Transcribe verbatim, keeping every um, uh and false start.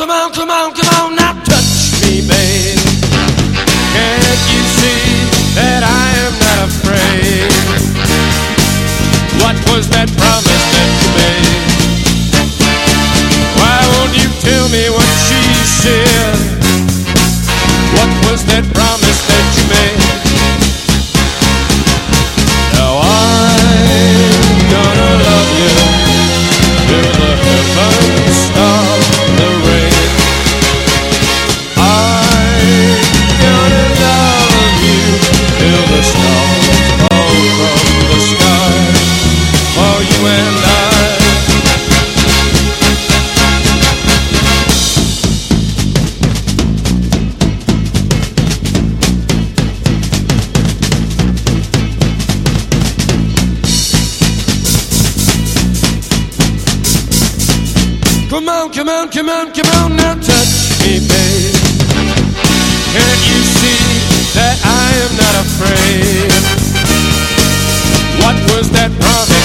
come on, come on, come on, now touch me, babe. Can't you see that I am not afraid? What was that promise that you made? Why won't you tell me what she said? What was that promise that you made? Now I'm gonna love you till the heavens stop the rain. I'm gonna love you till the stars fall from the sky for you and I. Come on, come on, come on, come on, now touch me, babe. Can't you see that I am not afraid? What was that promise